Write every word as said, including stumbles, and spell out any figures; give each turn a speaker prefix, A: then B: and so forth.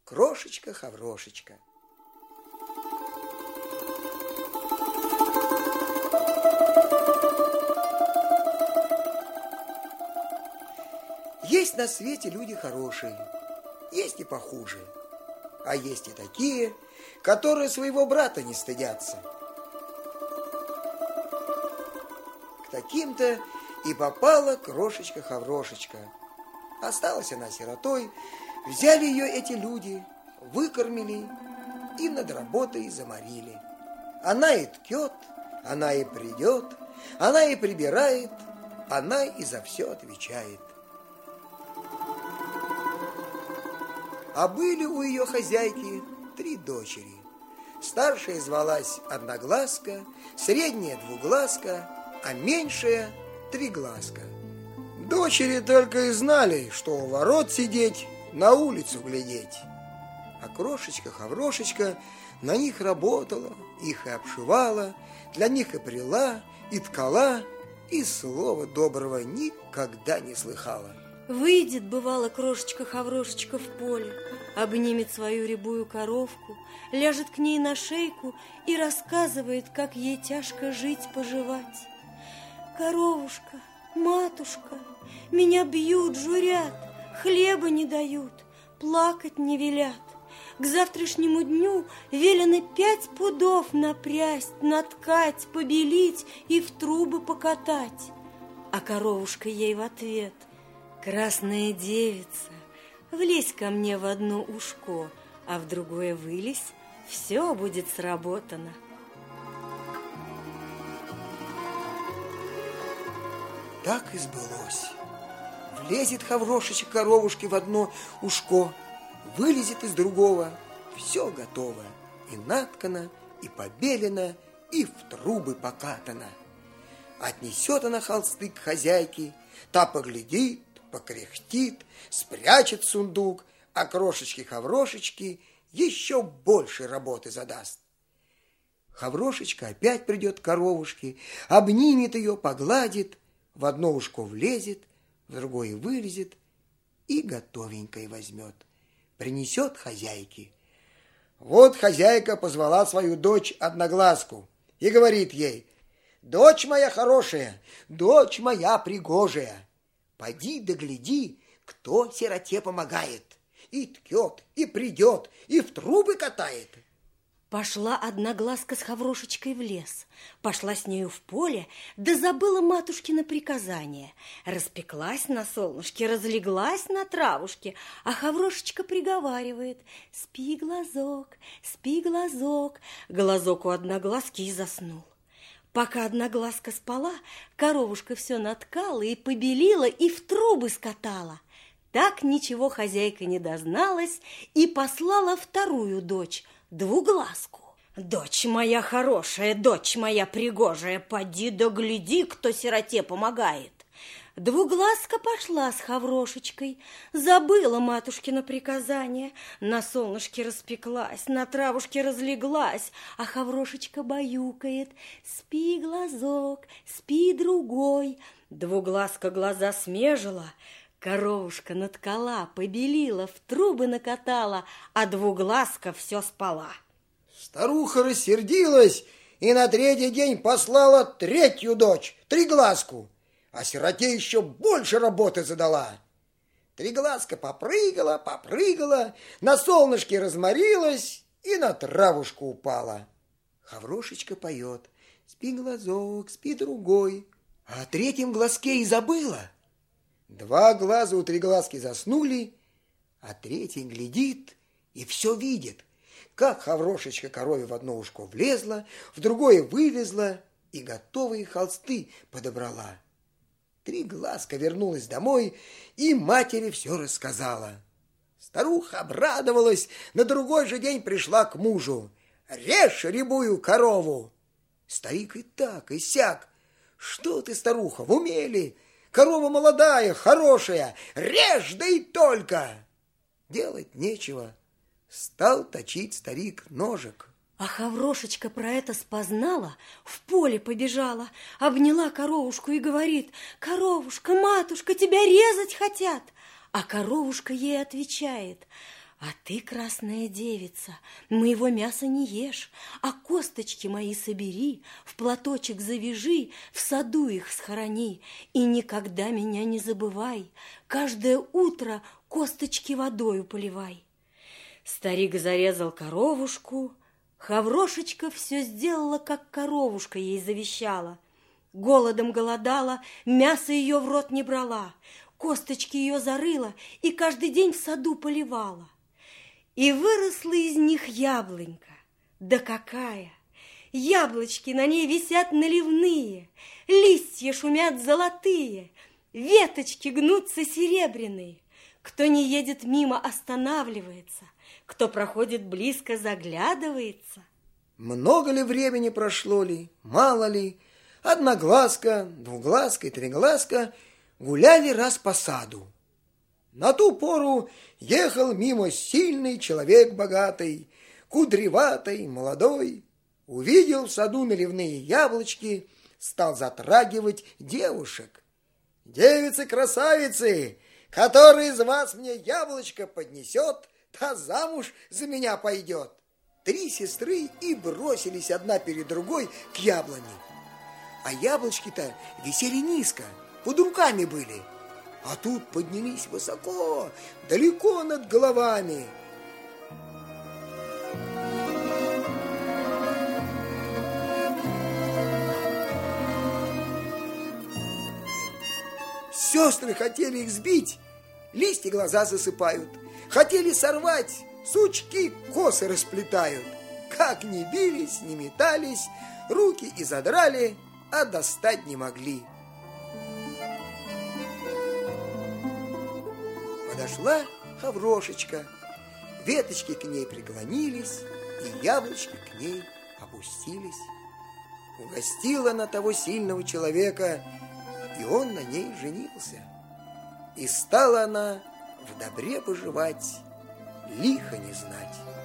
A: Крошечка-хаврошечка. Есть на свете люди хорошие, есть и похуже, а есть и такие, которые своего брата не стыдятся. К таким-то и попала крошечка-хаврошечка. Осталась она сиротой, взяли ее эти люди, выкормили и над работой заморили. Она и ткет, она и придет, она и прибирает, она и за все отвечает. А были у ее хозяйки три дочери. Старшая звалась Одноглазка, средняя Двуглазка, а меньшая Триглазка. Дочери только и знали, что у ворот сидеть, на улицу глядеть. А крошечка-хаврошечка на них работала, их и обшивала, для них и пряла, и ткала, и слова доброго никогда не слыхала.
B: Выйдет, бывало, крошечка-хаврошечка в поле, обнимет свою рябую коровку, ляжет к ней на шейку и рассказывает, как ей тяжко жить-поживать. Коровушка, матушка, меня бьют, журят, хлеба не дают, плакать не велят. К завтрашнему дню велено пять пудов напрясть, наткать, побелить и в трубы покатать. А коровушка ей в ответ: красная девица, влезь ко мне в одно ушко, а в другое вылезь, все будет сработано.
A: Так и сбылось. Влезет хаврошечка коровушки в одно ушко, вылезет из другого, все готово, и наткано, и побелено, и в трубы покатано. Отнесет она холсты к хозяйке, та поглядит, покряхтит, спрячет в сундук, а крошечке-хаврошечке еще больше работы задаст. Хаврошечка опять придет к коровушке, обнимет ее, погладит, в одно ушко влезет, в другое вылезет и готовенькое возьмет. Принесет хозяйке. Вот хозяйка позвала свою дочь Одноглазку и говорит ей: дочь моя хорошая, дочь моя пригожая, поди да гляди, кто сироте помогает. И ткет, и придет, и в трубы катает.
B: Пошла Одноглазка с Хаврошечкой в лес, пошла с нею в поле, да забыла матушкино приказание. Распеклась на солнышке, разлеглась на травушке, а Хаврошечка приговаривает: спи, глазок, спи, глазок. Глазок у Одноглазки и заснул. Пока Одноглазка спала, коровушка все наткала и побелила, и в трубы скатала. Так ничего хозяйка не дозналась и послала вторую дочь, Двуглазку. Дочь моя хорошая, дочь моя пригожая, поди да гляди, кто сироте помогает. Двуглазка пошла с Хаврошечкой, забыла матушкино приказание, на солнышке распеклась, на травушке разлеглась, а Хаврошечка баюкает: спи, глазок, спи, другой. Двуглазка глаза смежила, коровушка наткала, побелила, в трубы накатала, а Двуглазка все спала.
A: Старуха рассердилась и на третий день послала третью дочь, Триглазку, а сироте еще больше работы задала. Триглазка попрыгала, попрыгала, на солнышке разморилась и на травушку упала. Хаврошечка поет: спи, глазок, спи, другой, а о третьем глазке и забыла. Два глаза у Триглазки заснули, а третий глядит и все видит, как Хаврошечка корове в одно ушко влезла, в другое вылезла и готовые холсты подобрала. Триглазка вернулась домой и матери все рассказала. Старуха обрадовалась, на другой же день пришла к мужу: режь рябую корову. Старик и так, и сяк: что ты, старуха, в уме ли? Корова молодая, хорошая, режь, да и только. Делать нечего, стал точить старик ножик.
B: А Хаврошечка про это спознала, в поле побежала, обняла коровушку и говорит: коровушка, матушка, тебя резать хотят. А коровушка ей отвечает: А ты, красная девица, моего мяса не ешь, а косточки мои собери, в платочек завяжи, в саду их схорони, и никогда меня не забывай, каждое утро косточки водою поливай. Старик зарезал коровушку, Хаврошечка все сделала, как коровушка ей завещала. Голодом голодала, мясо ее в рот не брала, косточки ее зарыла и каждый день в саду поливала. И выросла из них яблонька. Да какая! Яблочки на ней висят наливные, листья шумят золотые, веточки гнутся серебряные. Кто не едет мимо, останавливается, кто проходит близко, заглядывается.
A: Много ли времени прошло ли, мало ли, одноглазка, двуглазка и триглазка гуляли раз по саду. На ту пору ехал мимо сильный человек богатый, кудреватый, молодой. Увидел в саду наливные яблочки, стал затрагивать девушек. «Девицы-красавицы, который из вас мне яблочко поднесет, та замуж за меня пойдет». Три сестры и бросились одна перед другой к яблоне. А яблочки-то висели низко, под руками были. А тут поднялись высоко, далеко над головами. Сестры хотели их сбить, листья глаза засыпают. Хотели сорвать, сучки косы расплетают. Как ни бились, ни метались, руки и задрали, а достать не могли. Подошла Хаврошечка, веточки к ней преклонились, и яблочки к ней опустились. Угостила она того сильного человека, и он на ней женился. И стала она в добре поживать, лихо не знать.